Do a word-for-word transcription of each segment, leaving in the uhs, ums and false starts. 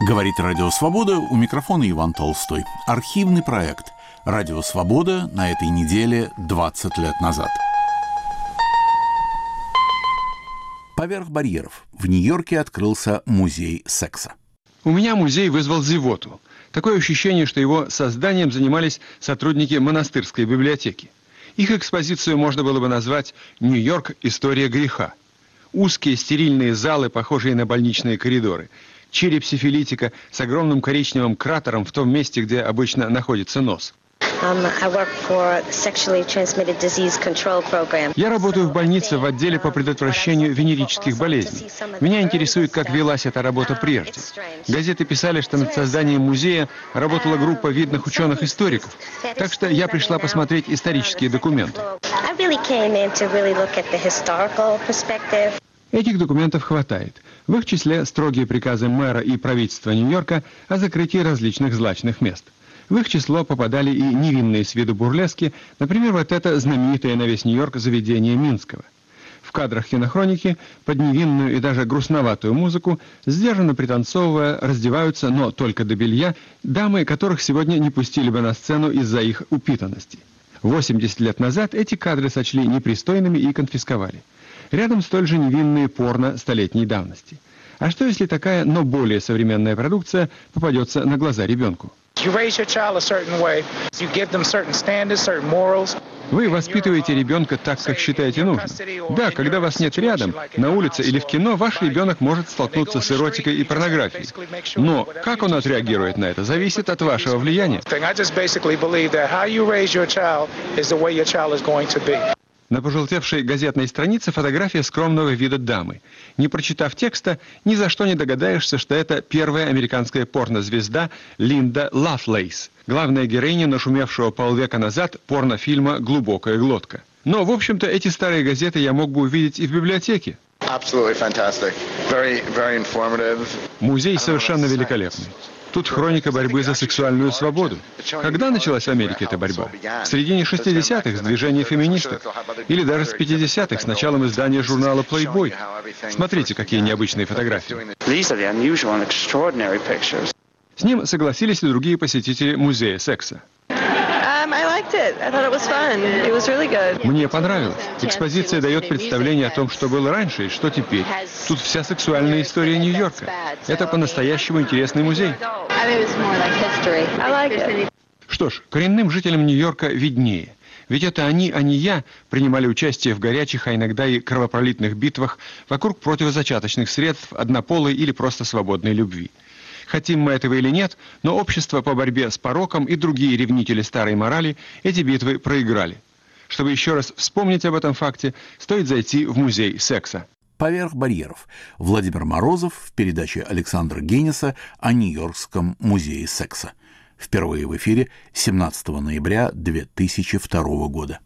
Говорит Радио Свобода, у микрофона Иван Толстой. Архивный проект «Радио Свобода» на этой неделе двадцать лет назад. Поверх барьеров в Нью-Йорке открылся музей секса. У меня музей вызвал зевоту. Такое ощущение, что его созданием занимались сотрудники монастырской библиотеки. Их экспозицию можно было бы назвать «Нью-Йорк. История греха». Узкие стерильные залы, похожие на больничные коридоры. Череп сифилитика с огромным коричневым кратером в том месте, где обычно находится нос. Я работаю в больнице в отделе по предотвращению венерических болезней. Меня интересует, как велась эта работа прежде. Газеты писали, что над созданием музея работала группа видных ученых-историков. Так что я пришла посмотреть исторические документы. Этих документов хватает. В их числе строгие приказы мэра и правительства Нью-Йорка о закрытии различных злачных мест. В их число попадали и невинные с виду бурлески, например, вот это знаменитое на весь Нью-Йорк заведение Минского. В кадрах кинохроники под невинную и даже грустноватую музыку, сдержанно пританцовывая, раздеваются, но только до белья, дамы, которых сегодня не пустили бы на сцену из-за их упитанности. восемьдесят лет назад эти кадры сочли непристойными и конфисковали. Рядом столь же невинные порно столетней давности. А что если такая, но более современная продукция попадется на глаза ребенку? Вы воспитываете ребенка так, как считаете нужным. Да, когда вас нет рядом, на улице или в кино, ваш ребенок может столкнуться с эротикой и порнографией. Но как он отреагирует на это, зависит от вашего влияния. На пожелтевшей газетной странице фотография скромного вида дамы. Не прочитав текста, ни за что не догадаешься, что это первая американская порнозвезда Линда Лавлейс, главная героиня нашумевшего полвека назад порнофильма «Глубокая глотка». Но, в общем-то, эти старые газеты я мог бы увидеть и в библиотеке. Very, very Музей совершенно великолепный. Тут хроника борьбы за сексуальную свободу. Когда началась в Америке эта борьба? В середине шестидесятых с движения феминисток. Или даже с пятидесятых с началом издания журнала Playboy. Смотрите, какие необычные фотографии. С ним согласились и другие посетители музея секса. Мне понравилось. Экспозиция дает представление о том, что было раньше и что теперь. Тут вся сексуальная история Нью-Йорка. Это по-настоящему интересный музей. Что ж, коренным жителям Нью-Йорка виднее. Ведь это они, а не я, принимали участие в горячих, а иногда и кровопролитных битвах вокруг противозачаточных средств, однополой или просто свободной любви. Хотим мы этого или нет, но общество по борьбе с пороком и другие ревнители старой морали эти битвы проиграли. Чтобы еще раз вспомнить об этом факте, стоит зайти в музей секса. Поверх барьеров. Владимир Морозов в передаче Александра Генниса о Нью-Йоркском музее секса. Впервые в эфире семнадцатого ноября две тысячи второго года.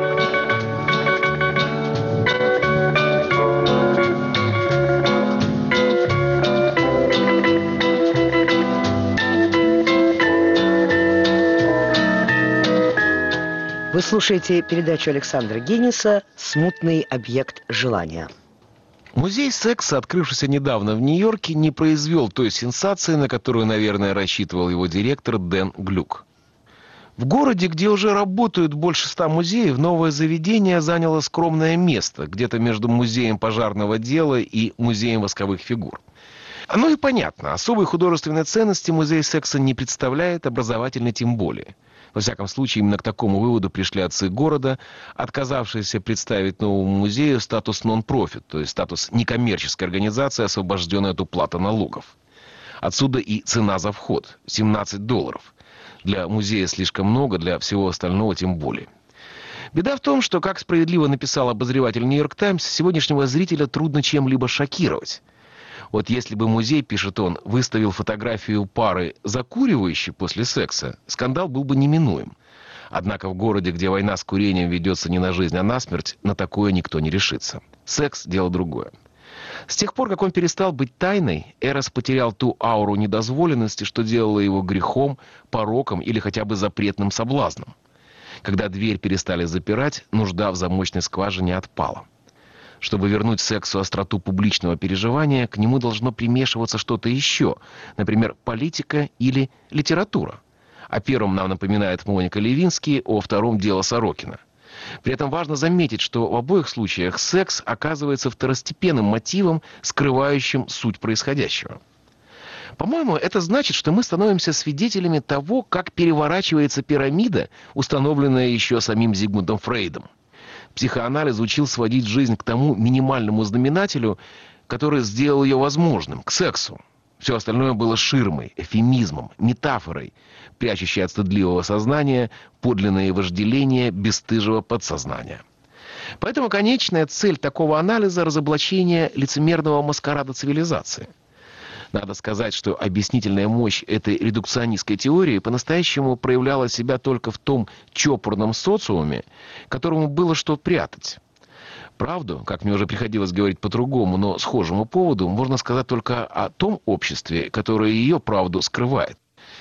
Вы слушаете передачу Александра Генниса «Смутный объект желания». Музей секса, открывшийся недавно в Нью-Йорке, не произвел той сенсации, на которую, наверное, рассчитывал его директор Дэн Глюк. В городе, где уже работают больше ста музеев, новое заведение заняло скромное место, где-то между музеем пожарного дела и музеем восковых фигур. Оно и понятно, особой художественной ценности музей секса не представляет, образовательной тем более. Во всяком случае, именно к такому выводу пришли отцы города, отказавшиеся представить новому музею статус нон-профит, то есть статус некоммерческой организации, освобожденной от уплаты налогов. Отсюда и цена за вход – семнадцать долларов. Для музея слишком много, для всего остального тем более. Беда в том, что, как справедливо написал обозреватель «Нью-Йорк Таймс», сегодняшнего зрителя трудно чем-либо шокировать. Вот если бы музей, пишет он, выставил фотографию пары, закуривающей после секса, скандал был бы неминуем. Однако в городе, где война с курением ведется не на жизнь, а на смерть, на такое никто не решится. Секс – дело другое. С тех пор, как он перестал быть тайной, Эрос потерял ту ауру недозволенности, что делало его грехом, пороком или хотя бы запретным соблазном. Когда дверь перестали запирать, нужда в замочной скважине отпала. Чтобы вернуть сексу остроту публичного переживания, к нему должно примешиваться что-то еще, например, политика или литература. О первом нам напоминает Моника Левински, о втором — дело Сорокина. При этом важно заметить, что в обоих случаях секс оказывается второстепенным мотивом, скрывающим суть происходящего. По-моему, это значит, что мы становимся свидетелями того, как переворачивается пирамида, установленная еще самим Зигмундом Фрейдом. Психоанализ учил сводить жизнь к тому минимальному знаменателю, который сделал ее возможным, к сексу. Все остальное было ширмой, эвфемизмом, метафорой, прячущей от стыдливого сознания подлинные вожделения бесстыжего подсознания. Поэтому конечная цель такого анализа — разоблачение лицемерного маскарада цивилизации. Надо сказать, что объяснительная мощь этой редукционистской теории по-настоящему проявляла себя только в том чопорном социуме, которому было что прятать. Правду, как мне уже приходилось говорить по другому, но схожему поводу, можно сказать только о том обществе, которое ее правду скрывает.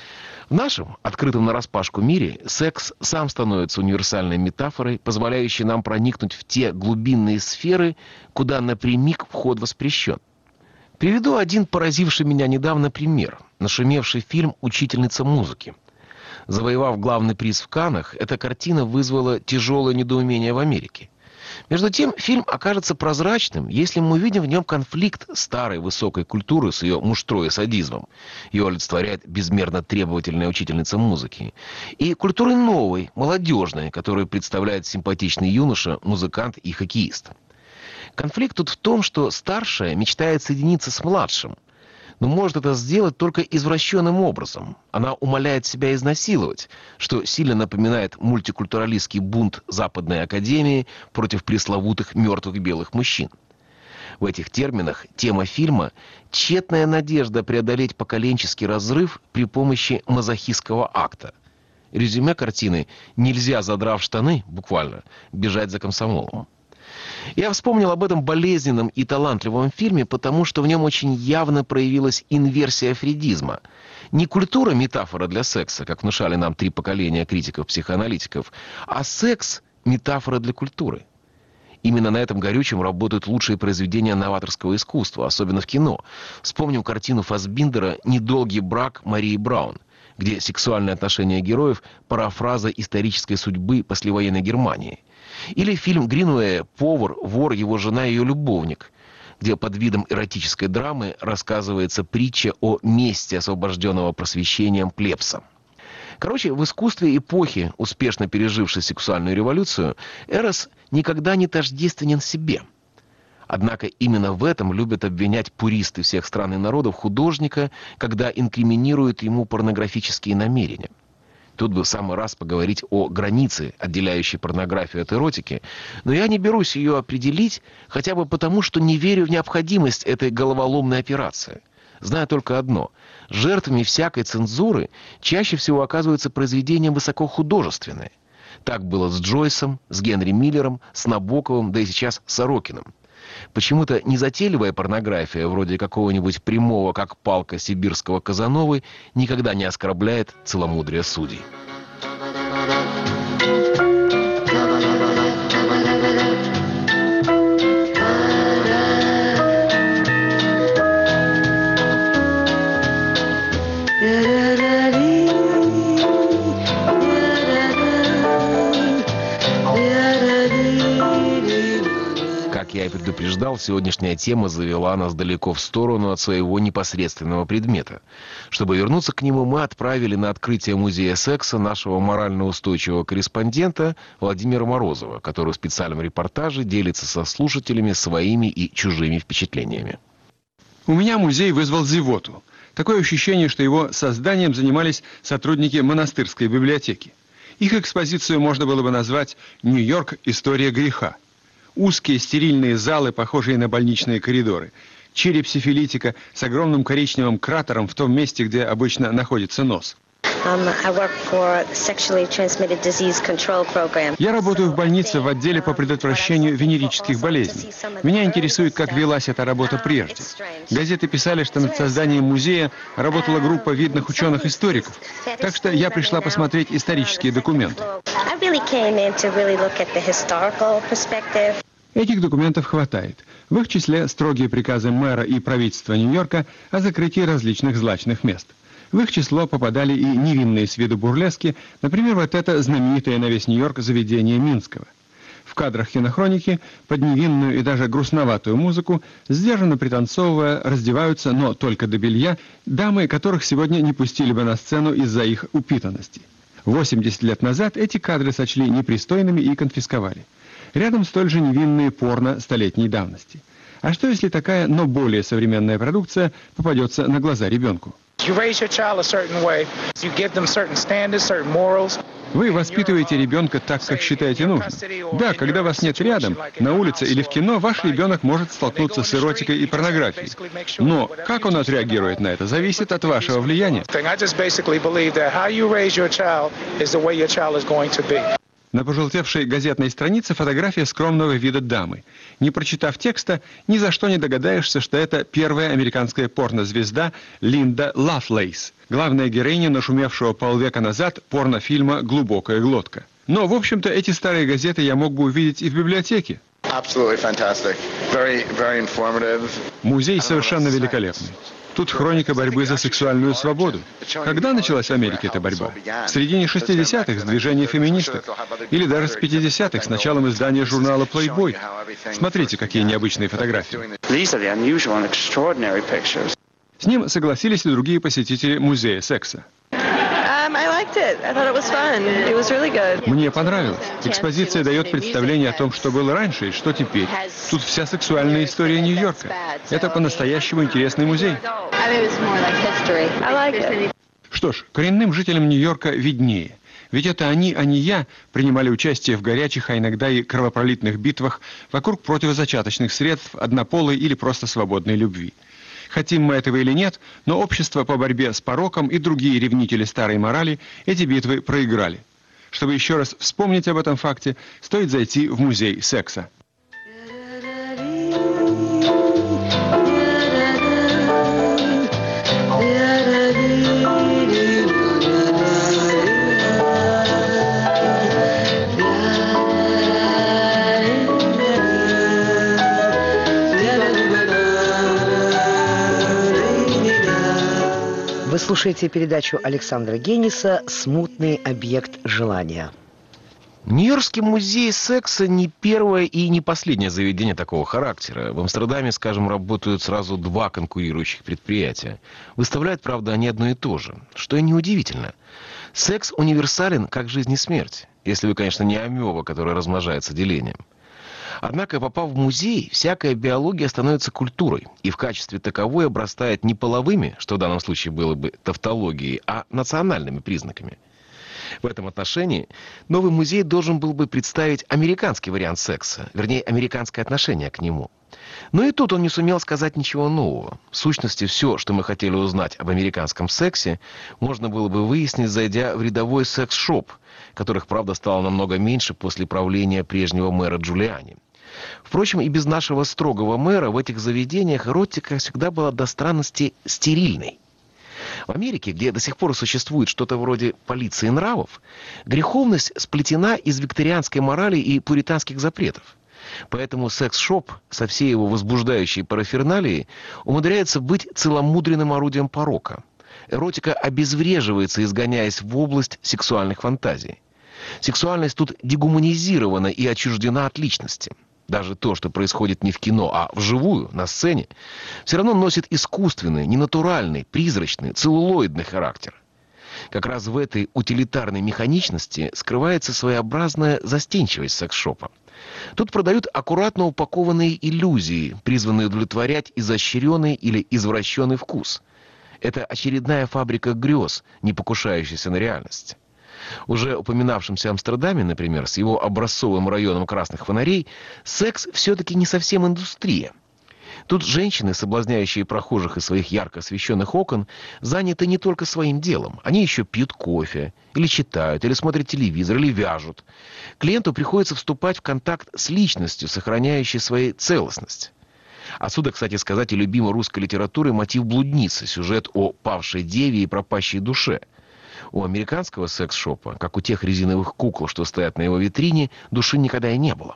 В нашем, открытом нараспашку мире, секс сам становится универсальной метафорой, позволяющей нам проникнуть в те глубинные сферы, куда напрямик вход воспрещен. Приведу один поразивший меня недавно пример. Нашумевший фильм «Учительница музыки». Завоевав главный приз в Каннах, эта картина вызвала тяжелое недоумение в Америке. Между тем, фильм окажется прозрачным, если мы увидим в нем конфликт старой высокой культуры с ее муштроя садизмом. Ее олицетворяет безмерно требовательная учительница музыки. И культуры новой, молодежной, которую представляет симпатичный юноша, музыкант и хоккеист. Конфликт тут в том, что старшая мечтает соединиться с младшим, но может это сделать только извращенным образом. Она умоляет себя изнасиловать, что сильно напоминает мультикультуралистский бунт Западной Академии против пресловутых мертвых белых мужчин. В этих терминах тема фильма — тщетная надежда преодолеть поколенческий разрыв при помощи мазохистского акта. Резюме картины — нельзя, задрав штаны, буквально, бежать за комсомолом. Я вспомнил об этом болезненном и талантливом фильме, потому что в нем очень явно проявилась инверсия фрейдизма. Не культура — метафора для секса, как внушали нам три поколения критиков-психоаналитиков, а секс — метафора для культуры. Именно на этом горючем работают лучшие произведения новаторского искусства, особенно в кино. Вспомним картину Фассбиндера «Недолгий брак» Марии Браун, где сексуальные отношения героев — парафраза исторической судьбы послевоенной Германии. Или фильм Гринуэя «Повар, вор, его жена и ее любовник», где под видом эротической драмы рассказывается притча о месте освобожденного просвещением плебса. Короче, в искусстве эпохи, успешно пережившей сексуальную революцию, Эрос никогда не тождественен себе. Однако именно в этом любят обвинять пуристы всех стран и народов художника, когда инкриминируют ему порнографические намерения. Тут бы в самый раз поговорить о границе, отделяющей порнографию от эротики, но я не берусь ее определить, хотя бы потому, что не верю в необходимость этой головоломной операции. Знаю только одно: жертвами всякой цензуры чаще всего оказываются произведения высокохудожественные. Так было с Джойсом, с Генри Миллером, с Набоковым, да и сейчас с Сорокиным. Почему-то незатейливая порнография, вроде какого-нибудь прямого, как палка, сибирского Казановы, никогда не оскорбляет целомудрие судей. Как я и предупреждал, сегодняшняя тема завела нас далеко в сторону от своего непосредственного предмета. Чтобы вернуться к нему, мы отправили на открытие музея секса нашего морально устойчивого корреспондента Владимира Морозова, который в специальном репортаже делится со слушателями своими и чужими впечатлениями. У меня музей вызвал зевоту. Такое ощущение, что его созданием занимались сотрудники монастырской библиотеки. Их экспозицию можно было бы назвать «Нью-Йорк. История греха». Узкие стерильные залы, похожие на больничные коридоры. Череп сифилитика с огромным коричневым кратером в том месте, где обычно находится нос. Я работаю в больнице в отделе по предотвращению венерических болезней. Меня интересует, как велась эта работа прежде. Газеты писали, что над созданием музея работала группа видных ученых-историков. Так что я пришла посмотреть исторические документы. Этих документов хватает. В их числе строгие приказы мэра и правительства Нью-Йорка о закрытии различных злачных мест. В их число попадали и невинные с виду бурлески, например, вот это знаменитое на весь Нью-Йорк заведение Минского. В кадрах кинохроники под невинную и даже грустноватую музыку, сдержанно пританцовывая, раздеваются, но только до белья, дамы, которых сегодня не пустили бы на сцену из-за их упитанности. восемьдесят лет назад эти кадры сочли непристойными и конфисковали. Рядом столь же невинные порно столетней давности. А что если такая, но более современная продукция попадется на глаза ребенку? Вы воспитываете ребенка так, как считаете нужным. Да, когда вас нет рядом, на улице или в кино, ваш ребенок может столкнуться с эротикой и порнографией. Но как он отреагирует на это, зависит от вашего влияния. На пожелтевшей газетной странице фотография скромного вида дамы. Не прочитав текста, ни за что не догадаешься, что это первая американская порнозвезда Линда Лавлейс, главная героиня нашумевшего полвека назад порнофильма «Глубокая глотка». Но, в общем-то, эти старые газеты я мог бы увидеть и в библиотеке. Музей совершенно великолепный. Тут хроника борьбы за сексуальную свободу. Когда началась в Америке эта борьба? В середине шестидесятых с движения феминисток. Или даже с пятидесятых с началом издания журнала Playboy. Смотрите, какие необычные фотографии. С ним согласились и другие посетители музея секса. Мне понравилось. Экспозиция дает представление о том, что было раньше и что теперь. Тут вся сексуальная история Нью-Йорка. Это по-настоящему интересный музей. Что ж, коренным жителям Нью-Йорка виднее. Ведь это они, а не я, принимали участие в горячих, а иногда и кровопролитных битвах вокруг противозачаточных средств, однополой или просто свободной любви. Хотим мы этого или нет, но общество по борьбе с пороком и другие ревнители старой морали эти битвы проиграли. Чтобы еще раз вспомнить об этом факте, стоит зайти в музей секса. Вы слушаете передачу Александра Гениса «Смутный объект желания». Нью-Йоркский музей секса не первое и не последнее заведение такого характера. В Амстердаме, скажем, работают сразу два конкурирующих предприятия. Выставляют, правда, они одно и то же, что и неудивительно. Секс универсален, как жизнь и смерть. Если вы, конечно, не амеба, которая размножается делением. Однако, попав в музей, всякая биология становится культурой и в качестве таковой обрастает не половыми, что в данном случае было бы тавтологией, а национальными признаками. В этом отношении новый музей должен был бы представить американский вариант секса, вернее, американское отношение к нему. Но и тут он не сумел сказать ничего нового. В сущности, все, что мы хотели узнать об американском сексе, можно было бы выяснить, зайдя в рядовой секс-шоп, которых, правда, стало намного меньше после правления прежнего мэра Джулиани. Впрочем, и без нашего строгого мэра в этих заведениях эротика всегда была до странности стерильной. В Америке, где до сих пор существует что-то вроде полиции нравов, греховность сплетена из викторианской морали и пуританских запретов. Поэтому секс-шоп со всей его возбуждающей параферналией умудряется быть целомудренным орудием порока. Эротика обезвреживается, изгоняясь в область сексуальных фантазий. Сексуальность тут дегуманизирована и отчуждена от личности. Даже то, что происходит не в кино, а вживую, на сцене, все равно носит искусственный, ненатуральный, призрачный, целлулоидный характер. Как раз в этой утилитарной механичности скрывается своеобразная застенчивость секс-шопа. Тут продают аккуратно упакованные иллюзии, призванные удовлетворять изощренный или извращенный вкус. Это очередная фабрика грез, не покушающаяся на реальность. Уже упоминавшемся Амстердаме, например, с его образцовым районом красных фонарей, секс все-таки не совсем индустрия. Тут женщины, соблазняющие прохожих из своих ярко освещенных окон, заняты не только своим делом. Они еще пьют кофе, или читают, или смотрят телевизор, или вяжут. Клиенту приходится вступать в контакт с личностью, сохраняющей свою целостность. Отсюда, кстати сказать, и любимой русской литературы мотив блудницы, сюжет о павшей деве и пропащей душе. У американского секс-шопа, как у тех резиновых кукол, что стоят на его витрине, души никогда и не было.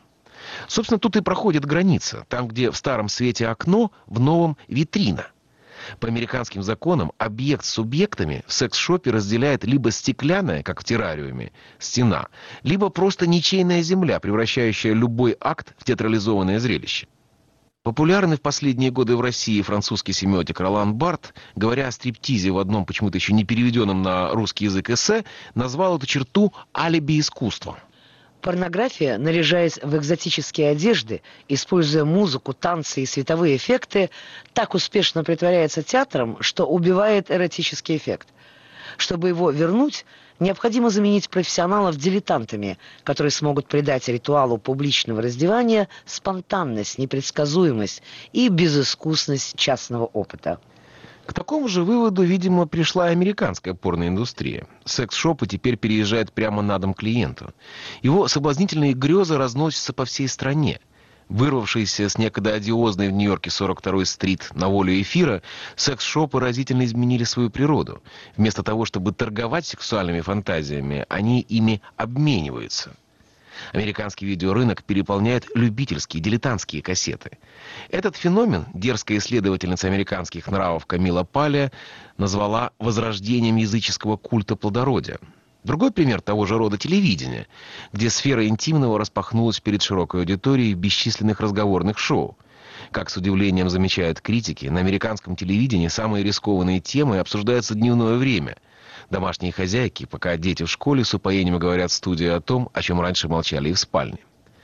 Собственно, тут и проходит граница. Там, где в старом свете окно, в новом витрина. По американским законам объект с субъектами в секс-шопе разделяет либо стеклянная, как в террариуме, стена, либо просто ничейная земля, превращающая любой акт в театрализованное зрелище. Популярный в последние годы в России французский семиотик Ролан Барт, говоря о стриптизе в одном почему-то еще не переведенном на русский язык эссе, назвал эту черту алиби искусства. Порнография, наряжаясь в экзотические одежды, используя музыку, танцы и световые эффекты, так успешно притворяется театром, что убивает эротический эффект. Чтобы его вернуть, необходимо заменить профессионалов дилетантами, которые смогут придать ритуалу публичного раздевания спонтанность, непредсказуемость и безыскусность частного опыта. К такому же выводу, видимо, пришла и американская порноиндустрия. Секс-шопы теперь переезжают прямо на дом клиенту. Его соблазнительные грезы разносятся по всей стране. Вырвавшиеся с некогда одиозной в Нью-Йорке сорок второй стрит на волю эфира, секс-шопы разительно изменили свою природу. Вместо того, чтобы торговать сексуальными фантазиями, они ими обмениваются. Американский видеорынок переполняет любительские, дилетантские кассеты. Этот феномен дерзкая исследовательница американских нравов Камила Палия назвала возрождением языческого культа плодородия. Другой пример того же рода телевидения, где сфера интимного распахнулась перед широкой аудиторией бесчисленных разговорных шоу. Как с удивлением замечают критики, на американском телевидении самые рискованные темы обсуждаются в дневное время. Домашние хозяйки, пока дети в школе, с упоением говорят в студии о том, о чем раньше молчали и в спальне.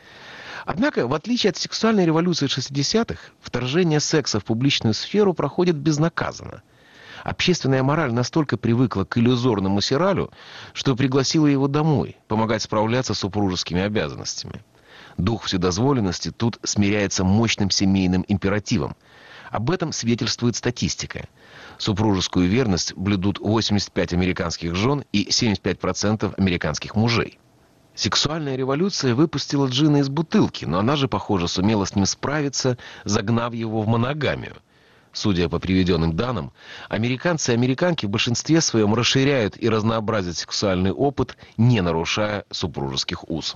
Однако, в отличие от сексуальной революции шестидесятых, вторжение секса в публичную сферу проходит безнаказанно. Общественная мораль настолько привыкла к иллюзорному сиралю, что пригласила его домой, помогать справляться с супружескими обязанностями. Дух вседозволенности тут смиряется мощным семейным императивом. Об этом свидетельствует статистика. Супружескую верность блюдут восемьдесят пять американских жен и семьдесят пять процентов американских мужей. Сексуальная революция выпустила джина из бутылки, но она же, похоже, сумела с ним справиться, загнав его в моногамию. Судя по приведенным данным, американцы и американки в большинстве своем расширяют и разнообразят сексуальный опыт, не нарушая супружеских уз.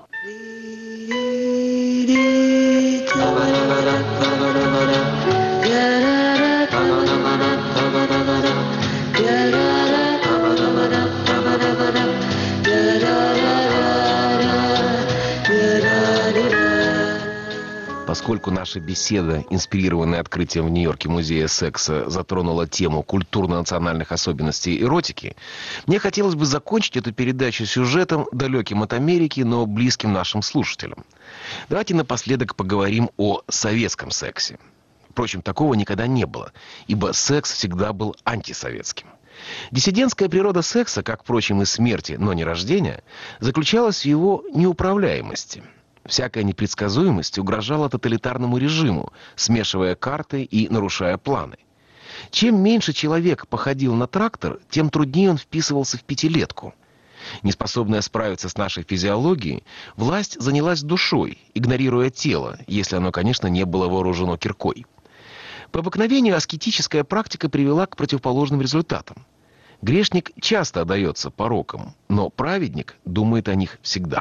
Поскольку наша беседа, инспирированная открытием в Нью-Йорке музея секса, затронула тему культурно-национальных особенностей эротики, мне хотелось бы закончить эту передачу сюжетом, далеким от Америки, но близким нашим слушателям. Давайте напоследок поговорим о советском сексе. Впрочем, такого никогда не было, ибо секс всегда был антисоветским. Диссидентская природа секса, как, впрочем, и смерти, но не рождения, заключалась в его неуправляемости. Всякая непредсказуемость угрожала тоталитарному режиму, смешивая карты и нарушая планы. Чем меньше человек походил на трактор, тем труднее он вписывался в пятилетку. Неспособная справиться с нашей физиологией, власть занялась душой, игнорируя тело, если оно, конечно, не было вооружено киркой. По обыкновению аскетическая практика привела к противоположным результатам. Грешник часто отдается порокам, но праведник думает о них всегда.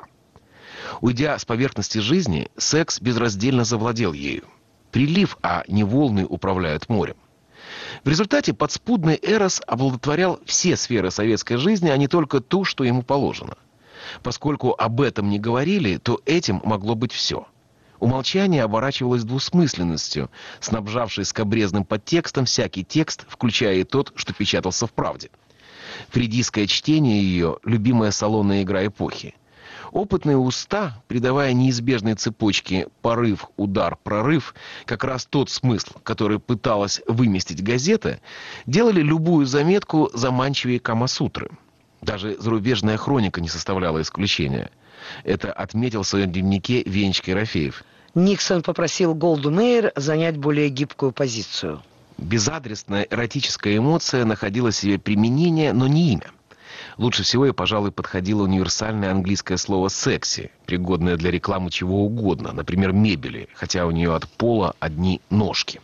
Уйдя с поверхности жизни, секс безраздельно завладел ею. Прилив, а не волны управляют морем. В результате подспудный эрос оплодотворял все сферы советской жизни, а не только ту, что ему положено. Поскольку об этом не говорили, то этим могло быть все. Умолчание оборачивалось двусмысленностью, снабжавшей скабрезным подтекстом всякий текст, включая и тот, что печатался в «Правде». Фрейдистское чтение ее – любимая салонная игра эпохи. Опытные уста, придавая неизбежной цепочке порыв, удар, прорыв, как раз тот смысл, который пыталась выместить газета, делали любую заметку заманчивее Камасутры. Даже зарубежная хроника не составляла исключения. Это отметил в своем дневнике Венечка Ерофеев. Никсон попросил Голду Меир занять более гибкую позицию. Безадресная эротическая эмоция находила себе применение, но не имя. Лучше всего и, пожалуй, подходило универсальное английское слово «секси», пригодное для рекламы чего угодно, например, мебели, хотя у нее от пола одни ножки.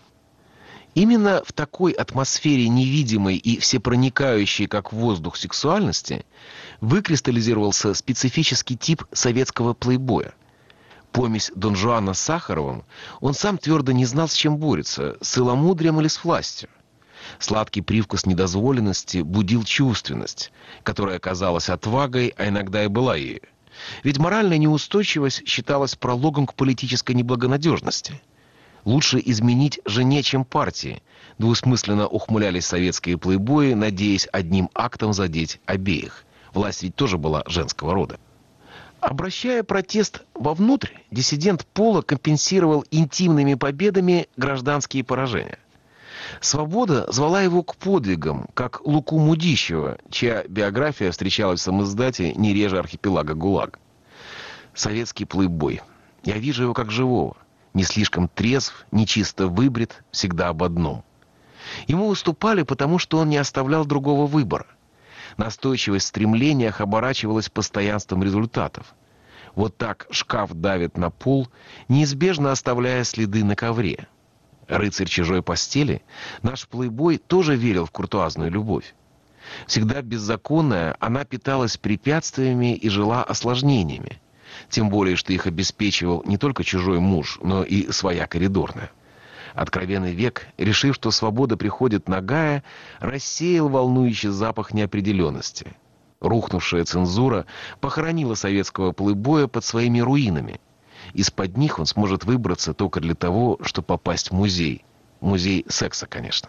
Именно в такой атмосфере невидимой и всепроникающей, как воздух, сексуальности выкристаллизировался специфический тип советского плейбоя. Помесь Дон Жуана с Сахаровым, он сам твердо не знал, с чем борется, с целомудрием или с властью. Сладкий привкус недозволенности будил чувственность, которая казалась отвагой, а иногда и была ею. Ведь моральная неустойчивость считалась прологом к политической неблагонадежности. Лучше изменить жене, чем партии, двусмысленно ухмылялись советские плейбои, надеясь одним актом задеть обеих. Власть ведь тоже была женского рода. Обращая протест вовнутрь, диссидент Пола компенсировал интимными победами гражданские поражения. «Свобода» звала его к подвигам, как Луку Мудищева, чья биография встречалась в самоиздате не реже архипелага ГУЛАГ. Советский плейбой. Я вижу его как живого. Не слишком трезв, не чисто выбрит, всегда об одном. Ему уступали, потому что он не оставлял другого выбора. Настойчивость в стремлениях оборачивалась постоянством результатов. Вот так шкаф давит на пол, неизбежно оставляя следы на ковре. Рыцарь чужой постели, наш плейбой тоже верил в куртуазную любовь. Всегда беззаконная, она питалась препятствиями и жила осложнениями. Тем более, что их обеспечивал не только чужой муж, но и своя коридорная. Откровенный век, решив, что свобода приходит нагая, рассеял волнующий запах неопределенности. Рухнувшая цензура похоронила советского плейбоя под своими руинами. Из-под них он сможет выбраться только для того, чтобы попасть в музей. Музей секса, конечно.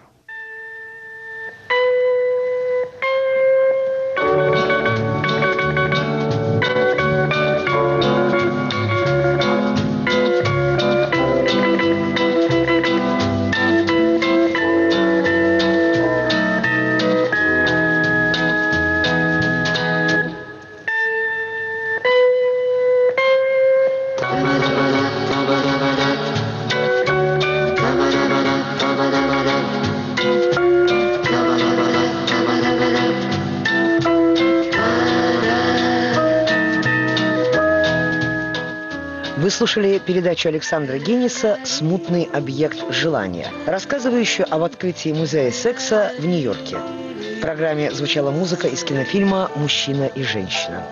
Вы слушали передачу Александра Генеса «Смутный объект желания», рассказывающую об открытии музея секса в Нью-Йорке. В программе звучала музыка из кинофильма «Мужчина и женщина».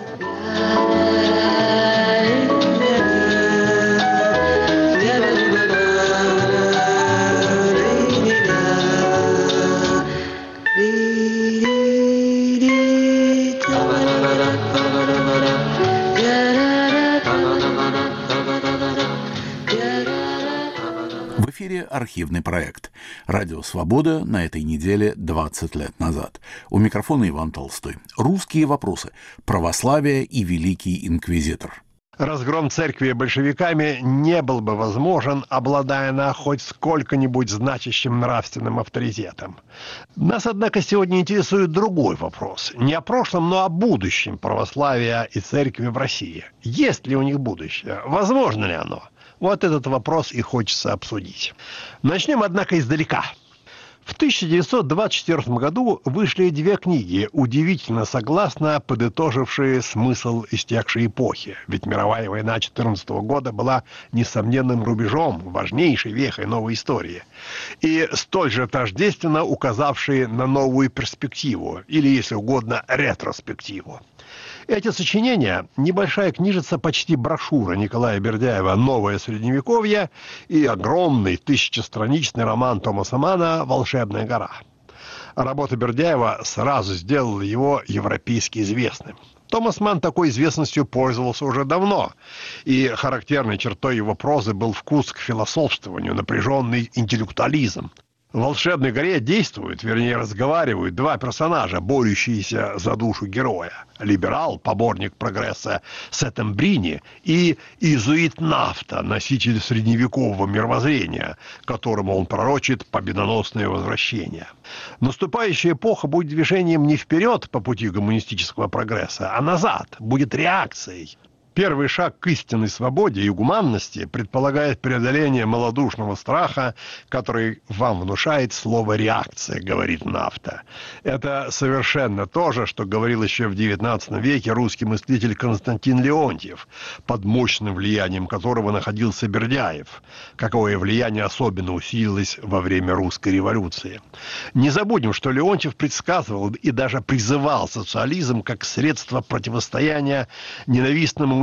В эфире архивный проект «Радио Свобода» на этой неделе двадцать лет назад. У микрофона Иван Толстой. Русские вопросы. Православие и Великий Инквизитор. Разгром церкви большевиками не был бы возможен, обладая на хоть сколько-нибудь значащим нравственным авторитетом. Нас, однако, сегодня интересует другой вопрос. Не о прошлом, но о будущем православия и церкви в России. Есть ли у них будущее? Возможно ли оно? Вот этот вопрос и хочется обсудить. Начнем, однако, издалека. В тысяча девятьсот двадцать четвёртом году вышли две книги, удивительно согласно подытожившие смысл истекшей эпохи. Ведь мировая война четырнадцатого года была несомненным рубежом, важнейшей вехой новой истории. И столь же тождественно указавшие на новую перспективу, или, если угодно, ретроспективу. Эти сочинения – небольшая книжица, почти брошюра Николая Бердяева «Новое Средневековье» и огромный тысячестраничный роман Томаса Манна «Волшебная гора». Работа Бердяева сразу сделала его европейски известным. Томас Манн такой известностью пользовался уже давно, и характерной чертой его прозы был вкус к философствованию, напряженный интеллектуализм. В «Волшебной горе» действуют, вернее разговаривают, два персонажа, борющиеся за душу героя. Либерал, поборник прогресса Сеттембрини, и иезуит Нафта, носитель средневекового мировоззрения, которому он пророчит победоносное возвращение. Наступающая эпоха будет движением не вперед по пути гуманистического прогресса, а назад, будет реакцией. Первый шаг к истинной свободе и гуманности предполагает преодоление малодушного страха, который вам внушает слово «реакция», говорит Нафта. Это совершенно то же, что говорил еще в девятнадцатом веке русский мыслитель Константин Леонтьев, под мощным влиянием которого находился Бердяев, какое влияние особенно усилилось во время русской революции. Не забудем, что Леонтьев предсказывал и даже призывал социализм как средство противостояния ненавистному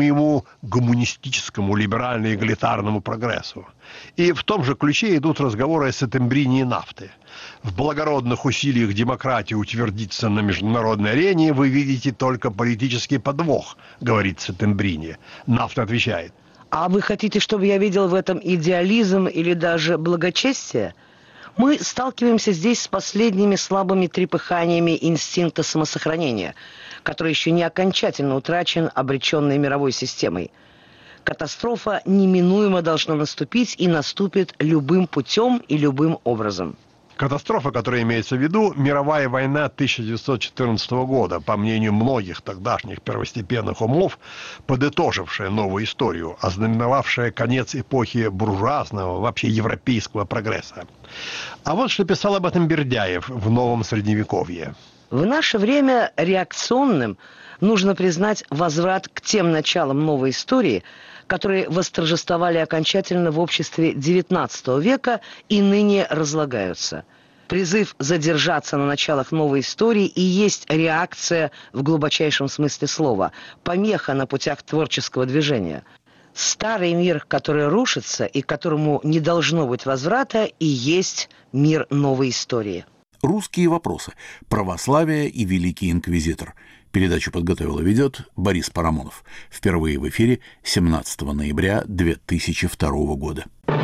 моему гуманистическому, либерально-эгалитарному прогрессу. И в том же ключе идут разговоры о сеттембрине и нафте. В благородных усилиях демократии утвердиться на международной арене вы видите только политический подвох, говорит Сеттембрини. Нафта отвечает: а вы хотите, чтобы я видел в этом идеализм или даже благочестие? Мы сталкиваемся здесь с последними слабыми трепыханиями инстинкта самосохранения, который еще не окончательно утрачен обреченной мировой системой. Катастрофа неминуемо должна наступить и наступит любым путем и любым образом. Катастрофа, которая имеется в виду, мировая война тысяча девятьсот четырнадцатого года, по мнению многих тогдашних первостепенных умов, подытожившая новую историю, ознаменовавшая конец эпохи буржуазного, вообще европейского прогресса. А вот что писал об этом Бердяев в «Новом Средневековье». В наше время реакционным нужно признать возврат к тем началам новой истории, которые восторжествовали окончательно в обществе девятнадцатого века и ныне разлагаются. Призыв задержаться на началах новой истории и есть реакция в глубочайшем смысле слова, помеха на путях творческого движения. Старый мир, который рушится и к которому не должно быть возврата, и есть мир новой истории. Русские вопросы. Православие и Великий Инквизитор. Передачу подготовил и ведет Борис Парамонов. Впервые в эфире семнадцатого ноября две тысячи второго года.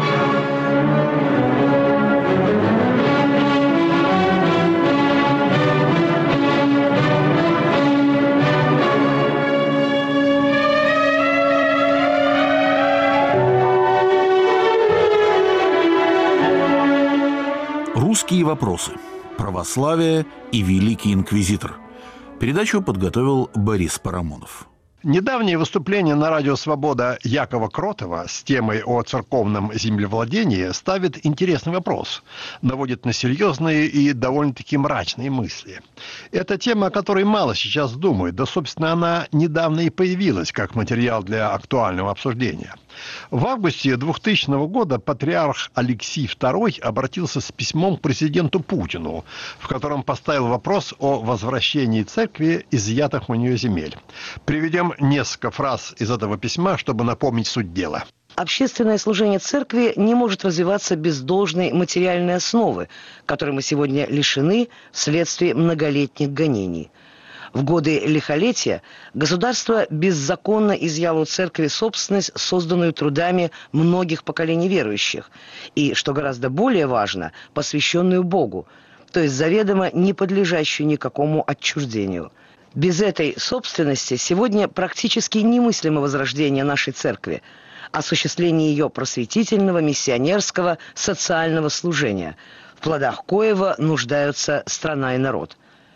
Русские вопросы. Православие и Великий Инквизитор. Передачу подготовил Борис Парамонов. Недавнее выступление на радио «Свобода» Якова Кротова с темой о церковном землевладении ставит интересный вопрос, наводит на серьезные и довольно-таки мрачные мысли. Это тема, о которой мало сейчас думают, да, собственно, она недавно и появилась как материал для актуального обсуждения. В августе двухтысячного года патриарх Алексий второй обратился с письмом к президенту Путину, в котором поставил вопрос о возвращении церкви изъятых у нее земель. Приведем несколько фраз из этого письма, чтобы напомнить суть дела. Общественное служение церкви не может развиваться без должной материальной основы, которой мы сегодня лишены вследствие многолетних гонений. В годы лихолетия государство беззаконно изъяло у церкви собственность, созданную трудами многих поколений верующих, и, что гораздо более важно, посвященную Богу, то есть заведомо не подлежащую никакому отчуждению. Без этой собственности сегодня практически немыслимо возрождение нашей церкви, осуществление ее просветительного, миссионерского, социального служения, в плодах коего нуждаются страна и народ.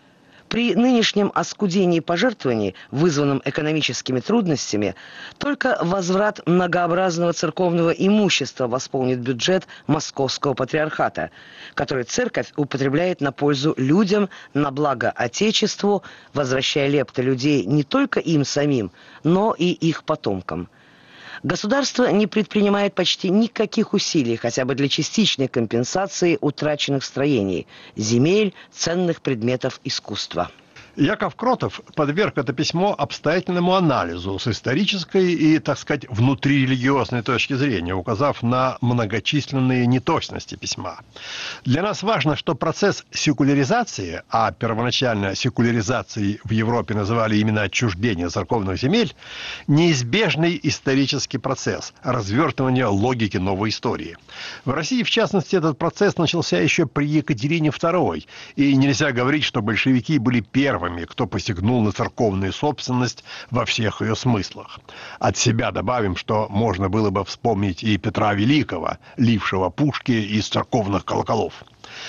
При нынешнем оскудении пожертвований, вызванном экономическими трудностями, только возврат многообразного церковного имущества восполнит бюджет Московского патриархата, который церковь употребляет на пользу людям, на благо Отечеству, возвращая лепты людей не только им самим, но и их потомкам. Государство не предпринимает почти никаких усилий хотя бы для частичной компенсации утраченных строений, земель, ценных предметов искусства. Яков Кротов подверг это письмо обстоятельному анализу с исторической и, так сказать, внутрирелигиозной точки зрения, указав на многочисленные неточности письма. Для нас важно, что процесс секуляризации, а первоначально секуляризацией в Европе называли именно отчуждение церковных земель, неизбежный исторический процесс развертывания логики новой истории. В России, в частности, этот процесс начался еще при Екатерине второй, и нельзя говорить, что большевики были первыми, кто посягнул на церковную собственность во всех ее смыслах. От себя добавим, что можно было бы вспомнить и Петра Великого, лившего пушки из церковных колоколов.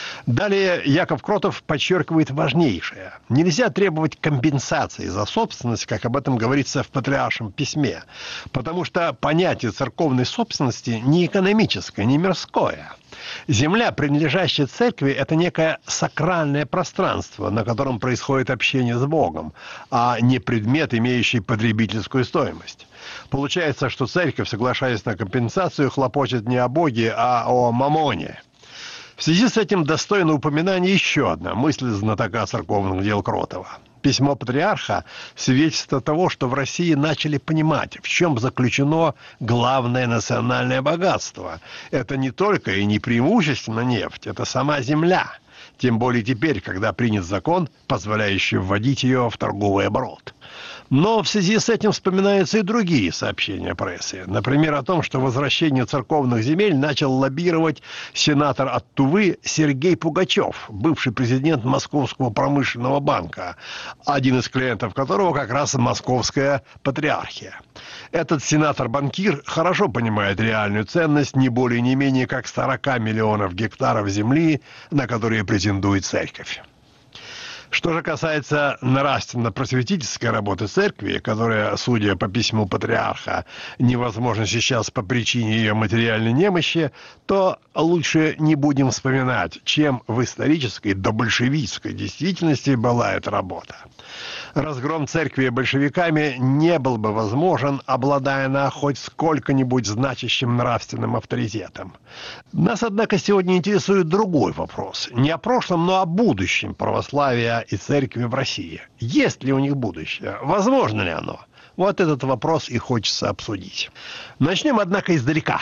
Далее Яков Кротов подчеркивает важнейшее. Нельзя требовать компенсации за собственность, как об этом говорится в патриаршем письме, потому что понятие церковной собственности не экономическое, не мирское. Земля, принадлежащая церкви, это некое сакральное пространство, на котором происходит общение с Богом, а не предмет, имеющий потребительскую стоимость. Получается, что церковь, соглашаясь на компенсацию, хлопочет не о Боге, а о мамоне. В связи с этим достойна упоминания еще одна мысль знатока церковных дел Кротова. Письмо патриарха – свидетельство того, что в России начали понимать, в чем заключено главное национальное богатство. Это не только и не преимущественно нефть, это сама земля. Тем более теперь, когда принят закон, позволяющий вводить ее в торговый оборот. Но в связи с этим вспоминаются и другие сообщения прессы. Например, о том, что возвращение церковных земель начал лоббировать сенатор от Тувы Сергей Пугачев, бывший президент Московского промышленного банка, один из клиентов которого как раз Московская патриархия. Этот сенатор-банкир хорошо понимает реальную ценность не более не менее как сорок миллионов гектаров земли, на которые претендует церковь. Что же касается нравственно-просветительской работы церкви, которая, судя по письму патриарха, невозможна сейчас по причине ее материальной немощи, то лучше не будем вспоминать, чем в исторической добольшевистской действительности была эта работа. Разгром церкви большевиками не был бы возможен, обладая она хоть сколько-нибудь значащим нравственным авторитетом. Нас, однако, сегодня интересует другой вопрос. Не о прошлом, но о будущем православия и церкви в России. Есть ли у них будущее? Возможно ли оно? Вот этот вопрос и хочется обсудить. Начнем, однако, издалека.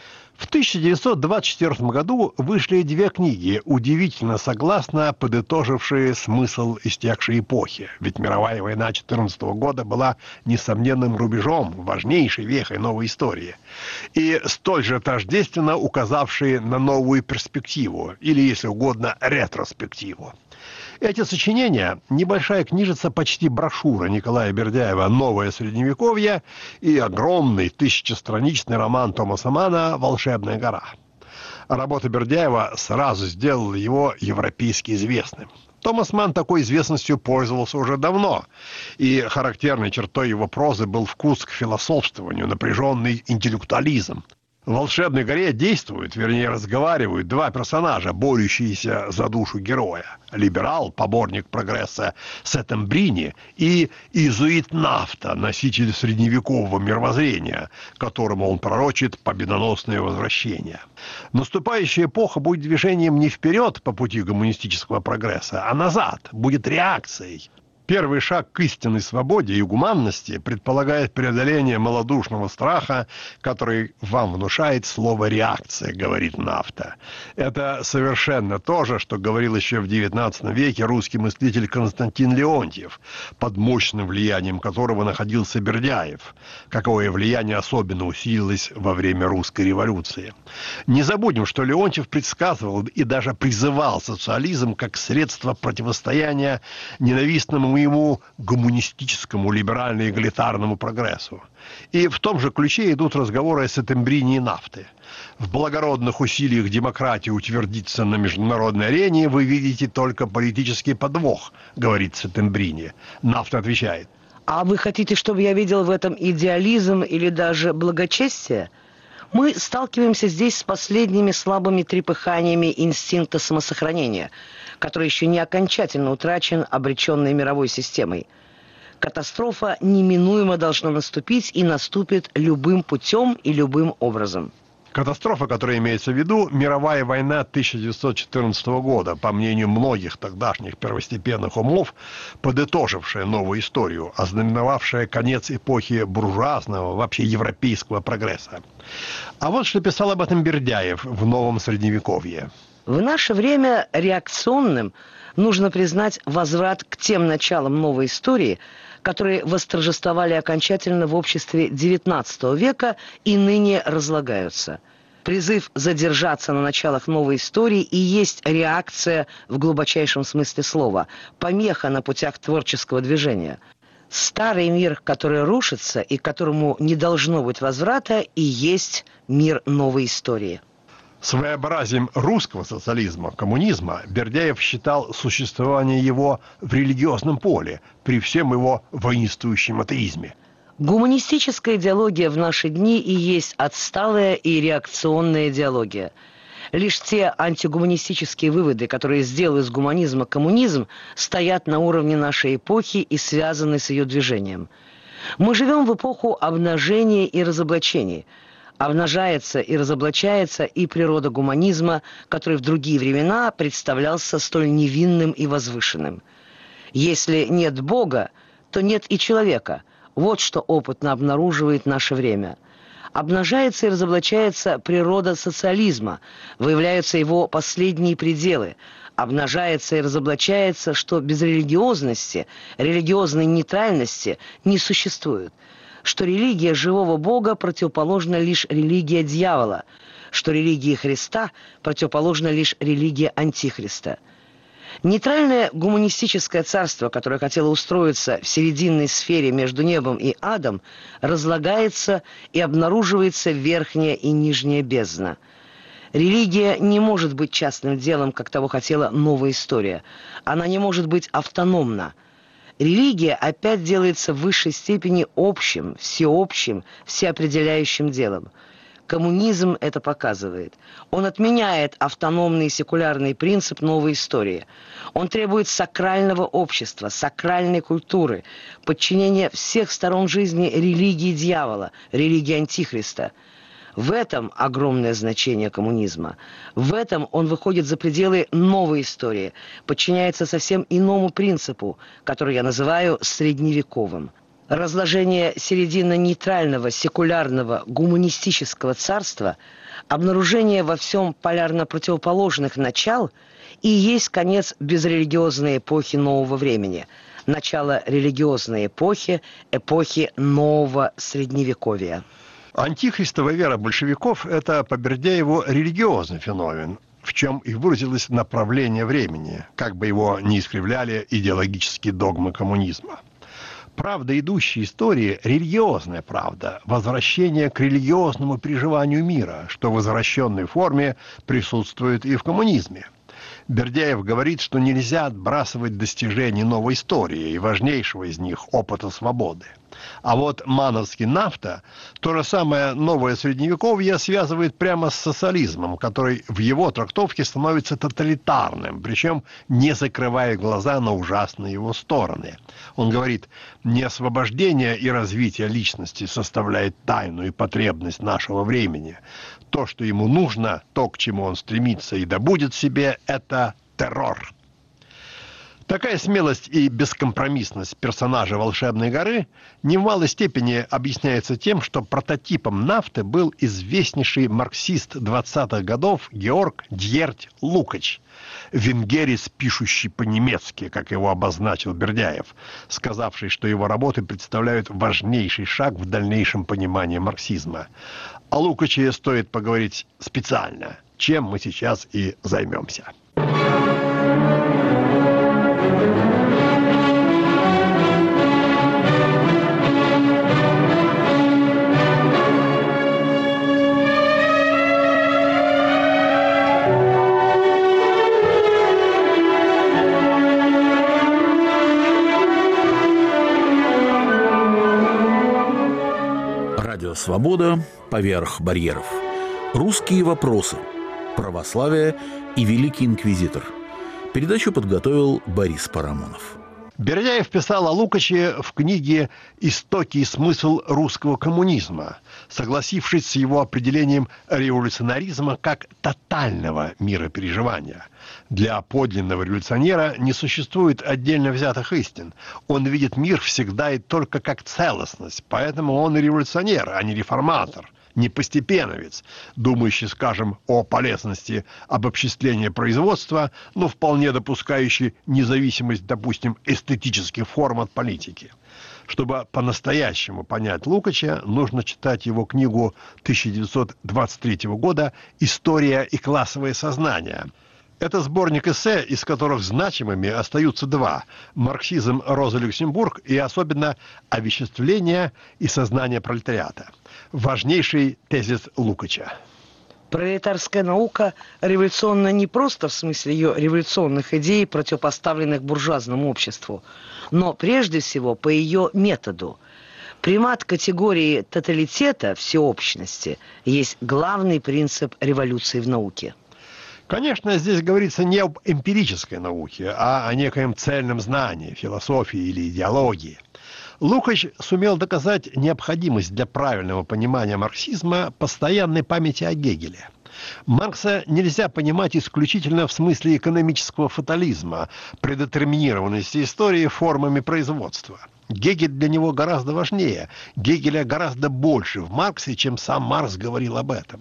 В тысяча девятьсот двадцать четвёртом году вышли две книги, удивительно согласно подытожившие смысл истекшей эпохи. Ведь мировая война четырнадцатого года была несомненным рубежом, важнейшей вехой новой истории. И столь же тождественно указавшие на новую перспективу, или, если угодно, ретроспективу. Эти сочинения – небольшая книжица, почти брошюра Николая Бердяева «Новое средневековье» и огромный тысячестраничный роман Томаса Манна «Волшебная гора». Работа Бердяева сразу сделала его европейски известным. Томас Манн такой известностью пользовался уже давно, и характерной чертой его прозы был вкус к философствованию, напряженный интеллектуализм. В «Волшебной горе» действуют, вернее разговаривают, два персонажа, борющиеся за душу героя. Либерал, поборник прогресса Сеттембрини, и иезуит Нафта, носитель средневекового мировоззрения, которому он пророчит победоносное возвращение. Наступающая эпоха будет движением не вперед по пути гуманистического прогресса, а назад, будет реакцией. Первый шаг к истинной свободе и гуманности предполагает преодоление малодушного страха, который вам внушает слово «реакция», говорит Нафта. Это совершенно то же, что говорил еще в девятнадцатом веке русский мыслитель Константин Леонтьев, под мощным влиянием которого находился Бердяев, какое влияние особенно усилилось во время русской революции. Не забудем, что Леонтьев предсказывал и даже призывал социализм как средство противостояния ненавистному ему гуманистическому, либерально-эгалитарному прогрессу. И в том же ключе идут разговоры о Сеттембрине и Нафте. В благородных усилиях демократии утвердиться на международной арене вы видите только политический подвох, говорит Сеттембрине. Нафта отвечает: а вы хотите, чтобы я видел в этом идеализм или даже благочестие? Мы сталкиваемся здесь с последними слабыми трепыханиями инстинкта самосохранения, который еще не окончательно утрачен обреченной мировой системой. Катастрофа неминуемо должна наступить и наступит любым путем и любым образом. Катастрофа, которая имеется в виду, мировая война тысяча девятьсот четырнадцатого года, по мнению многих тогдашних первостепенных умов, подытожившая новую историю, ознаменовавшая конец эпохи буржуазного, вообще европейского прогресса. А вот что писал об этом Бердяев в «Новом средневековье». В наше время реакционным нужно признать возврат к тем началам новой истории, которые восторжествовали окончательно в обществе девятнадцатого века и ныне разлагаются. Призыв задержаться на началах новой истории и есть реакция в глубочайшем смысле слова, помеха на путях творческого движения. Старый мир, который рушится и которому не должно быть возврата, и есть мир новой истории. Своеобразием русского социализма, коммунизма, Бердяев считал существование его в религиозном поле, при всем его воинствующем атеизме. Гуманистическая идеология в наши дни и есть отсталая и реакционная идеология. Лишь те антигуманистические выводы, которые сделал из гуманизма коммунизм, стоят на уровне нашей эпохи и связаны с ее движением. Мы живем в эпоху обнажения и разоблачений. Обнажается и разоблачается и природа гуманизма, который в другие времена представлялся столь невинным и возвышенным. Если нет Бога, то нет и человека. Вот что опытно обнаруживает наше время. Обнажается и разоблачается природа социализма, выявляются его последние пределы. Обнажается и разоблачается, что без религиозности, религиозной нейтральности не существует, что религия живого Бога противоположна лишь религия дьявола, что религии Христа противоположна лишь религия Антихриста. Нейтральное гуманистическое царство, которое хотело устроиться в серединной сфере между небом и адом, разлагается и обнаруживается верхняя и нижняя бездна. Религия не может быть частным делом, как того хотела новая история. Она не может быть автономна. Религия опять делается в высшей степени общим, всеобщим, всеопределяющим делом. Коммунизм это показывает. Он отменяет автономный секулярный принцип новой истории. Он требует сакрального общества, сакральной культуры, подчинения всех сторон жизни религии дьявола, религии Антихриста. В этом огромное значение коммунизма. В этом он выходит за пределы новой истории, подчиняется совсем иному принципу, который я называю средневековым. Разложение серединно-нейтрального, секулярного, гуманистического царства, обнаружение во всем полярно противоположных начал и есть конец безрелигиозной эпохи нового времени, начало религиозной эпохи, эпохи нового Средневековья. Антихристовая вера большевиков – это, по Бердяеву, религиозный феномен, в чем и выразилось направление времени, как бы его ни искривляли идеологические догмы коммунизма. Правда идущей истории – религиозная правда, возвращение к религиозному переживанию мира, что в возвращенной форме присутствует и в коммунизме. Бердяев говорит, что нельзя отбрасывать достижений новой истории и важнейшего из них – опыта свободы. А вот мановский нафта то же самое новое средневековье связывает прямо с социализмом, который в его трактовке становится тоталитарным, причем не закрывая глаза на ужасные его стороны. Он говорит, не освобождение и развитие личности составляет тайну и потребность нашего времени. То, что ему нужно, то, к чему он стремится и добудет себе, это террор. Такая смелость и бескомпромиссность персонажа «Волшебной горы» не в малой степени объясняется тем, что прототипом нафты был известнейший марксист двадцатых годов Георг Дьерть Лукач, венгерец, пишущий по-немецки, как его обозначил Бердяев, сказавший, что его работы представляют важнейший шаг в дальнейшем понимании марксизма. О Лукаче стоит поговорить специально, чем мы сейчас и займемся. Радио «Свобода. Поверх барьеров». Русские вопросы. Православие и Великий Инквизитор. Передачу подготовил Борис Парамонов. Бердяев писал о Лукаче в книге «Истоки и смысл русского коммунизма», согласившись с его определением революционаризма как тотального миропереживания. Для подлинного революционера не существует отдельно взятых истин. Он видит мир всегда и только как целостность, поэтому он и революционер, а не реформатор. Не постепеновец, думающий, скажем, о полезности обобществления производства, но вполне допускающий независимость, допустим, эстетических форм от политики. Чтобы по-настоящему понять Лукача, нужно читать его книгу тысяча девятьсот двадцать третьего года «История и классовое сознание». Это сборник эссе, из которых значимыми остаются два – «Марксизм» Розы Люксембург и особенно «Овеществление и сознание пролетариата». Важнейший тезис Лукача. Пролетарская наука революционна не просто в смысле ее революционных идей, противопоставленных буржуазному обществу, но прежде всего по ее методу. Примат категории тоталитета, всеобщности, есть главный принцип революции в науке. Конечно, здесь говорится не об эмпирической науке, а о некоем цельном знании, философии или идеологии. Лукач сумел доказать необходимость для правильного понимания марксизма постоянной памяти о Гегеле. Маркса нельзя понимать исключительно в смысле экономического фатализма, предетерминированности истории формами производства. Гегель для него гораздо важнее, Гегеля гораздо больше в Марксе, чем сам Маркс говорил об этом.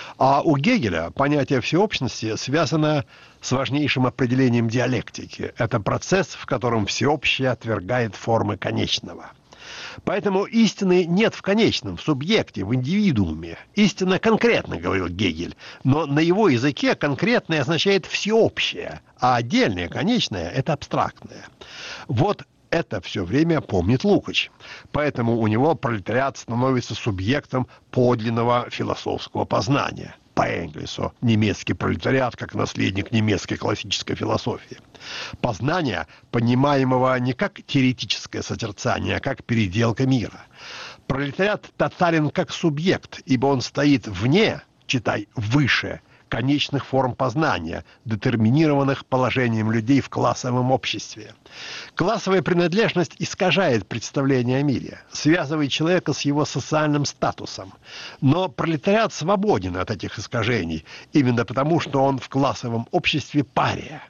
А у Гегеля понятие всеобщности связано с важнейшим определением диалектики. Это процесс, в котором всеобщее отвергает формы конечного. Поэтому истины нет в конечном, в субъекте, в индивидууме. Истина конкретно, говорил Гегель, но на его языке конкретное означает всеобщее, а отдельное, конечное – это абстрактное. Вот это все время помнит Лукач. Поэтому у него пролетариат становится субъектом подлинного философского познания. По Энгельсу немецкий пролетариат как наследник немецкой классической философии. Познание, понимаемого не как теоретическое созерцание, а как переделка мира. Пролетариат тотален как субъект, ибо он стоит вне, читай, выше конечных форм познания, детерминированных положением людей в классовом обществе. Классовая принадлежность искажает представление о мире, связывает человека с его социальным статусом. Но пролетариат свободен от этих искажений, именно потому, что он в классовом обществе пария.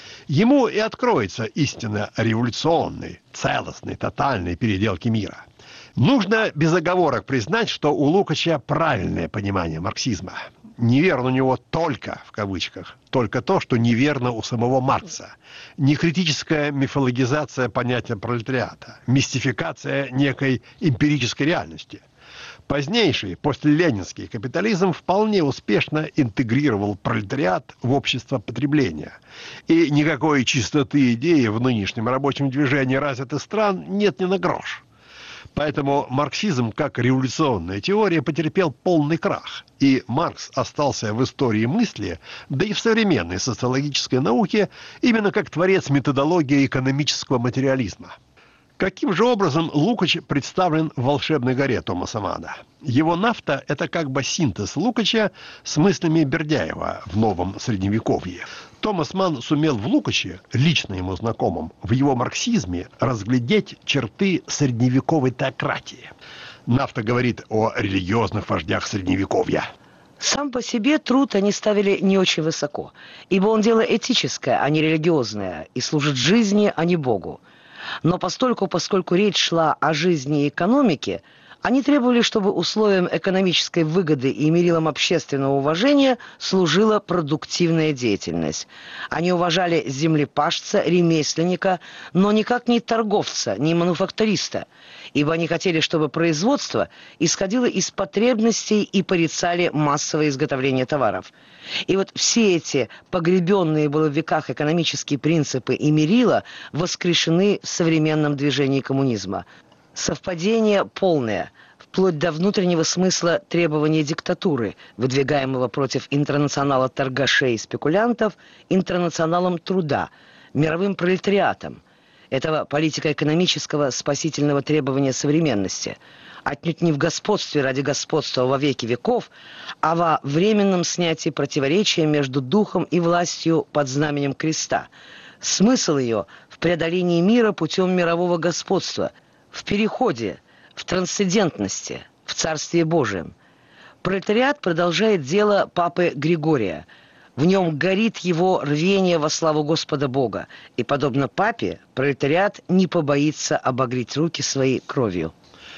Ему и откроется истина революционной, целостной, тотальной переделки мира. Нужно без оговорок признать, что у Лукача правильное понимание марксизма. Неверно у него только, в кавычках, только то, что неверно у самого Маркса. Некритическая мифологизация понятия пролетариата, мистификация некой эмпирической реальности. Позднейший, послеленинский капитализм вполне успешно интегрировал пролетариат в общество потребления. И никакой чистоты идеи в нынешнем рабочем движении развитых стран нет ни на грош. Поэтому марксизм, как революционная теория, потерпел полный крах. И Маркс остался в истории мысли, да и в современной социологической науке, именно как творец методологии экономического материализма. Каким же образом Лукач представлен в «Волшебной горе» Томаса Манна? Его «Нафта» — это как бы синтез Лукача с мыслями Бердяева в новом Средневековье. Томас Манн сумел в Лукаче, лично ему знакомом, в его марксизме разглядеть черты средневековой теократии. «Нафта» говорит о религиозных вождях Средневековья. Сам по себе труд они ставили не очень высоко, ибо он дело этическое, а не религиозное, и служит жизни, а не Богу. Но постольку, поскольку речь шла о жизни и экономике, они требовали, чтобы условием экономической выгоды и мерилом общественного уважения служила продуктивная деятельность. Они уважали землепашца, ремесленника, но никак не торговца, не мануфакториста, ибо они хотели, чтобы производство исходило из потребностей и порицали массовое изготовление товаров. И вот все эти погребенные было в веках экономические принципы и мерила воскрешены в современном движении коммунизма. Совпадение полное, вплоть до внутреннего смысла требования диктатуры, выдвигаемого против интернационала торгашей и спекулянтов, интернационалом труда, мировым пролетариатом, этого политико-экономического спасительного требования современности, отнюдь не в господстве ради господства во веки веков, а во временном снятии противоречия между духом и властью под знаменем креста. Смысл ее в преодолении мира путем мирового господства, в переходе, в трансцендентности, в Царстве Божием. Пролетариат продолжает дело папы Григория. В нем горит его рвение во славу Господа Бога. И, подобно папе, пролетариат не побоится обогреть руки своей кровью.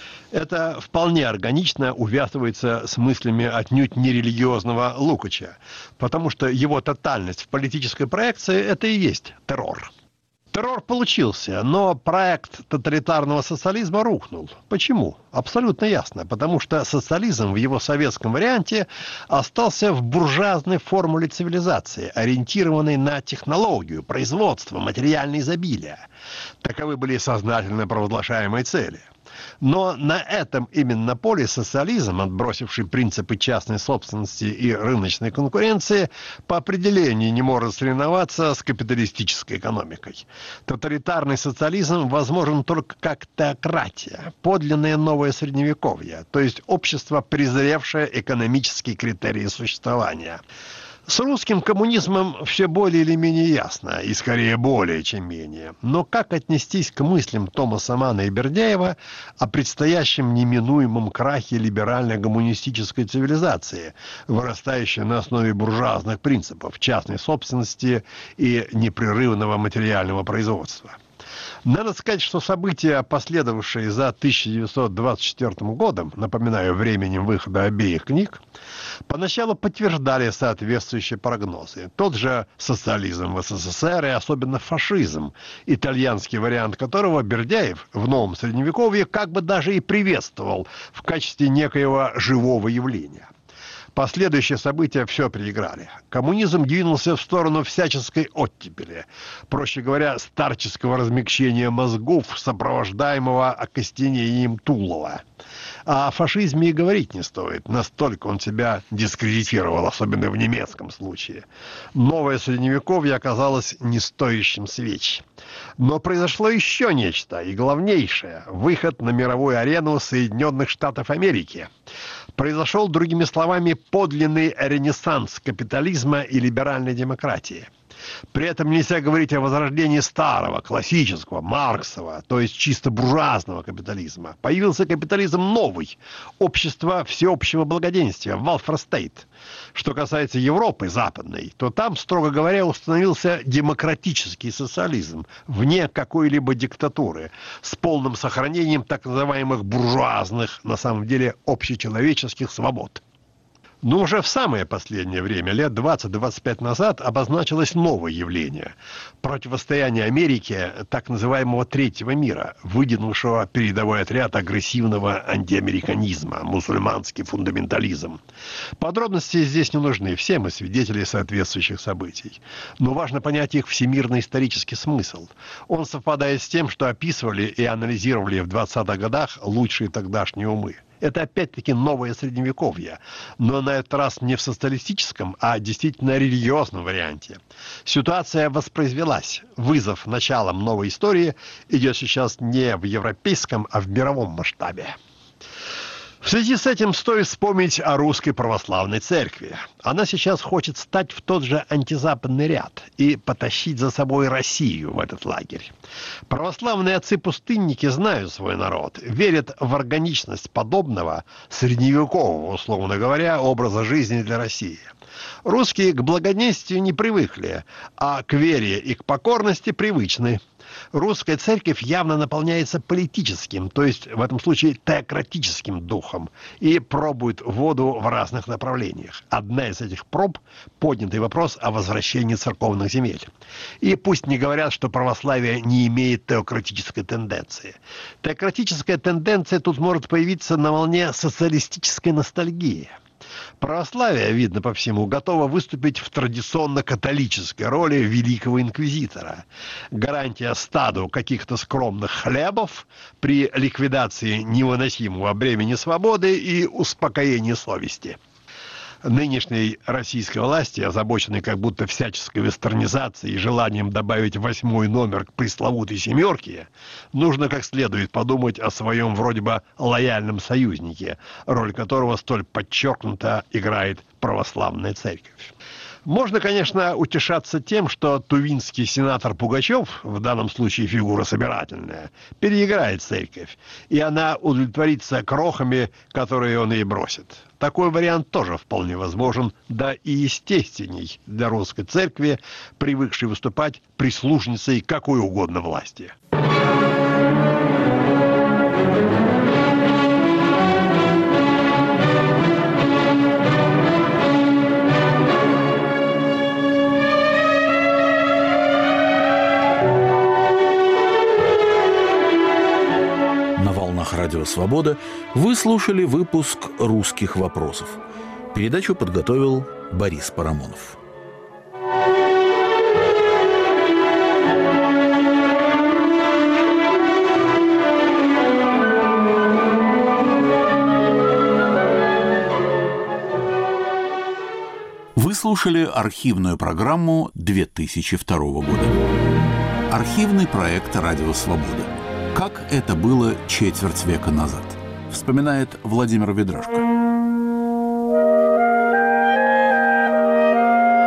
Это вполне органично увязывается с мыслями отнюдь нерелигиозного Лукача, потому что его тотальность в политической проекции – это и есть террор. Террор получился, но проект тоталитарного социализма рухнул. Почему? Абсолютно ясно. Потому что социализм в его советском варианте остался в буржуазной формуле цивилизации, ориентированной на технологию, производство, материальное изобилие. Таковы были сознательно провозглашаемые цели. Но на этом именно поле социализм, отбросивший принципы частной собственности и рыночной конкуренции, по определению не может соревноваться с капиталистической экономикой. Тоталитарный социализм возможен только как теократия, подлинное новое средневековье, то есть общество, презревшее экономические критерии существования. С русским коммунизмом все более или менее ясно, и скорее более, чем менее. Но как отнестись к мыслям Томаса Манна и Бердяева о предстоящем неминуемом крахе либерально-гуманистической цивилизации, вырастающей на основе буржуазных принципов частной собственности и непрерывного материального производства? Надо сказать, что события, последовавшие за тысяча девятьсот двадцать четвёртым годом, напоминаю, временем выхода обеих книг, поначалу подтверждали соответствующие прогнозы. Тот же социализм в СССР и особенно фашизм, итальянский вариант которого Бердяев в новом Средневековье как бы даже и приветствовал в качестве некоего живого явления. Последующие события все переиграли. Коммунизм двинулся в сторону всяческой оттепели, проще говоря, старческого размягчения мозгов, сопровождаемого окостенением тулова. А о фашизме и говорить не стоит, настолько он себя дискредитировал, особенно в немецком случае. Новое Средневековье оказалось не стоящим свеч. Но произошло еще нечто, и главнейшее – выход на мировую арену Соединенных Штатов Америки. Произошел, другими словами, подлинный ренессанс капитализма и либеральной демократии. При этом нельзя говорить о возрождении старого, классического, марксового, то есть чисто буржуазного капитализма. Появился капитализм новый, общество всеобщего благоденствия, welfare state. Что касается Европы западной, то там, строго говоря, установился демократический социализм, вне какой-либо диктатуры, с полным сохранением так называемых буржуазных, на самом деле, общечеловеческих свобод. Но уже в самое последнее время, лет двадцать-двадцать пять назад, обозначилось новое явление – противостояние Америки так называемого третьего мира, выдвинувшего передовой отряд агрессивного антиамериканизма, мусульманский фундаментализм. Подробности здесь не нужны, все мы свидетели соответствующих событий. Но важно понять их всемирный исторический смысл. Он совпадает с тем, что описывали и анализировали в двадцатых годах лучшие тогдашние умы. Это опять-таки новое Средневековье, но на этот раз не в социалистическом, а действительно религиозном варианте. Ситуация воспроизвелась. Вызов началом новой истории идет сейчас не в европейском, а в мировом масштабе. В связи с этим стоит вспомнить о Русской Православной Церкви. Она сейчас хочет стать в тот же антизападный ряд и потащить за собой Россию в этот лагерь. Православные отцы-пустынники знают свой народ, верят в органичность подобного средневекового, условно говоря, образа жизни для России. Русские к благоденствию не привыкли, а к вере и к покорности привычны. Русская церковь явно наполняется политическим, то есть в этом случае теократическим духом, и пробует воду в разных направлениях. Одна из этих проб – поднятый вопрос о возвращении церковных земель. И пусть не говорят, что православие не имеет теократической тенденции. Теократическая тенденция тут может появиться на волне социалистической ностальгии. Православие, видно по всему, готово выступить в традиционно-католической роли великого инквизитора. Гарантия стаду каких-то скромных хлебов при ликвидации невыносимого бремени свободы и успокоении совести. Нынешней российской власти, озабоченной как будто всяческой вестернизацией и желанием добавить восьмой номер к пресловутой «семерке», нужно как следует подумать о своем вроде бы лояльном союзнике, роль которого столь подчеркнуто играет православная церковь. Можно, конечно, утешаться тем, что тувинский сенатор Пугачев, в данном случае фигура собирательная, переиграет церковь, и она удовлетворится крохами, которые он ей бросит. Такой вариант тоже вполне возможен, да и естественней для русской церкви, привыкшей выступать прислужницей какой угодно власти. Радио «Свобода» вы слушали выпуск «Русских вопросов». Передачу подготовил Борис Парамонов. Вы слушали архивную программу две тысячи второго года. Архивный проект «Радио Свобода». Как это было четверть века назад, вспоминает Владимир Ведрашко.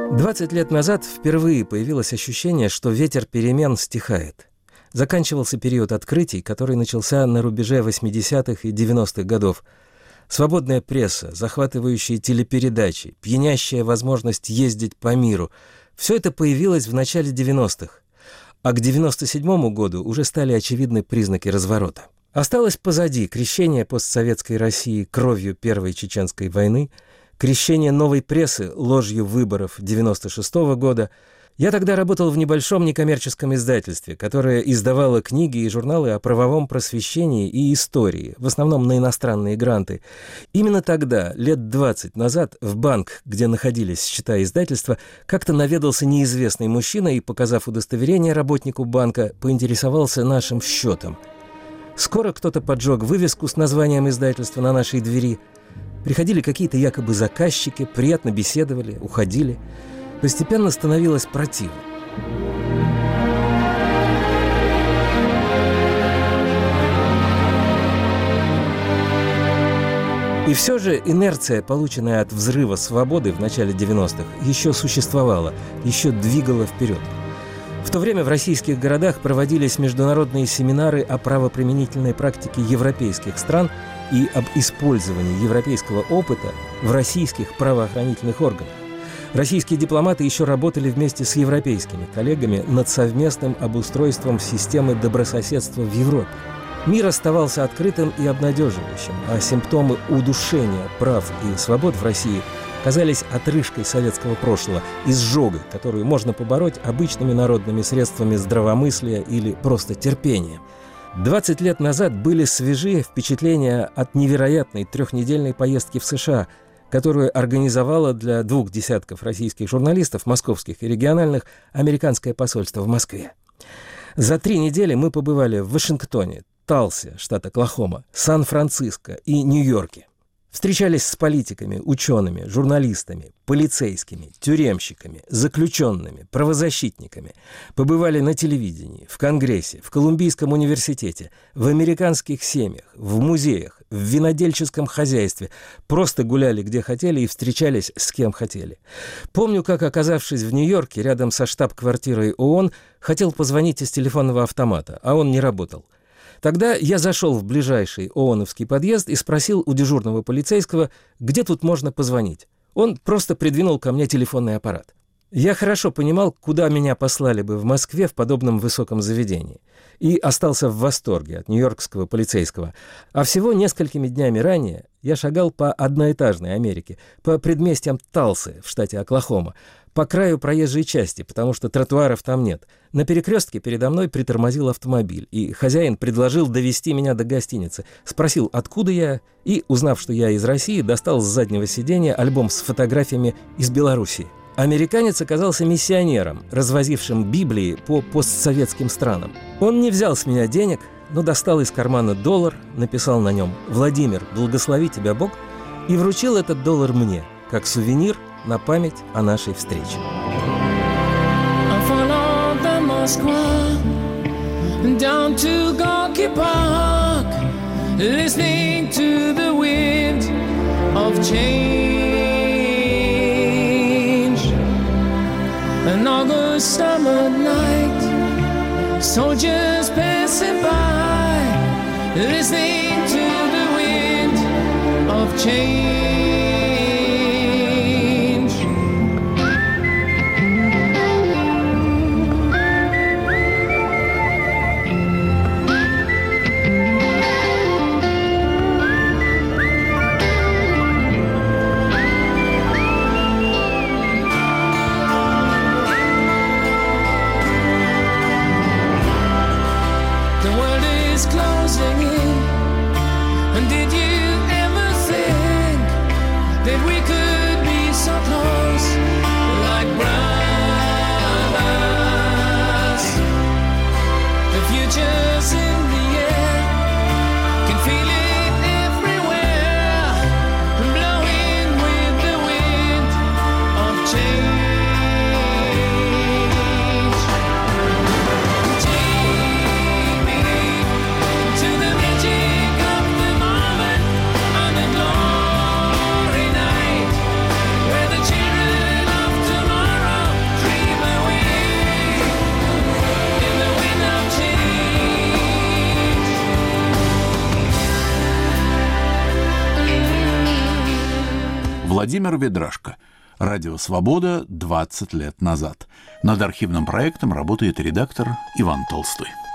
двадцать лет назад впервые появилось ощущение, что ветер перемен стихает. Заканчивался период открытий, который начался на рубеже восьмидесятых и девяностых годов. Свободная пресса, захватывающие телепередачи, пьянящая возможность ездить по миру – все это появилось в начале девяностых. А к девяносто седьмому году уже стали очевидны признаки разворота. Осталось позади крещение постсоветской России кровью Первой Чеченской войны, крещение новой прессы ложью выборов девяносто шестого года. Я тогда работал в небольшом некоммерческом издательстве, которое издавало книги и журналы о правовом просвещении и истории, в основном на иностранные гранты. Именно тогда, лет двадцать назад, в банк, где находились счета издательства, как-то наведался неизвестный мужчина и, показав удостоверение работнику банка, поинтересовался нашим счетом. Скоро кто-то поджег вывеску с названием издательства на нашей двери. Приходили какие-то якобы заказчики, приятно беседовали, уходили. Постепенно становилось противно. И все же инерция, полученная от взрыва свободы в начале девяностых, еще существовала, еще двигала вперед. В то время в российских городах проводились международные семинары о правоприменительной практике европейских стран и об использовании европейского опыта в российских правоохранительных органах. Российские дипломаты еще работали вместе с европейскими коллегами над совместным обустройством системы добрососедства в Европе. Мир оставался открытым и обнадеживающим, а симптомы удушения прав и свобод в России казались отрыжкой советского прошлого, изжогой, которую можно побороть обычными народными средствами здравомыслия или просто терпения. двадцать лет назад были свежие впечатления от невероятной трехнедельной поездки в США, которую организовало для двух десятков российских журналистов, московских и региональных, американское посольство в Москве. За три недели мы побывали в Вашингтоне, Талсе, штат Оклахома, Сан-Франциско и Нью-Йорке. Встречались с политиками, учеными, журналистами, полицейскими, тюремщиками, заключенными, правозащитниками. Побывали на телевидении, в Конгрессе, в Колумбийском университете, в американских семьях, в музеях, в винодельческом хозяйстве. Просто гуляли где хотели и встречались с кем хотели. Помню, как, оказавшись в Нью-Йорке, рядом со штаб-квартирой ООН, хотел позвонить из телефонного автомата, а он не работал. Тогда я зашел в ближайший ООНовский подъезд и спросил у дежурного полицейского, где тут можно позвонить. Он просто придвинул ко мне телефонный аппарат. Я хорошо понимал, куда меня послали бы в Москве в подобном высоком заведении. И остался в восторге от нью-йоркского полицейского. А всего несколькими днями ранее я шагал по одноэтажной Америке, по предместьям Талсы в штате Оклахома, по краю проезжей части, потому что тротуаров там нет. На перекрестке передо мной притормозил автомобиль, и хозяин предложил довезти меня до гостиницы. Спросил, откуда я, и, узнав, что я из России, достал с заднего сиденья альбом с фотографиями из Белоруссии. Американец оказался миссионером, развозившим Библии по постсоветским странам. Он не взял с меня денег, но достал из кармана доллар, написал на нем «Владимир, благослови тебя Бог», и вручил этот доллар мне, как сувенир на память о нашей встрече. Down to Gorky Park, listening to the wind of change. An August summer night, soldiers passing by, listening to the wind of change. Closing in, and did you ever think Владимир Ведрашко. Радио «Свобода» двадцать лет назад. Над архивным проектом работает редактор Иван Толстой.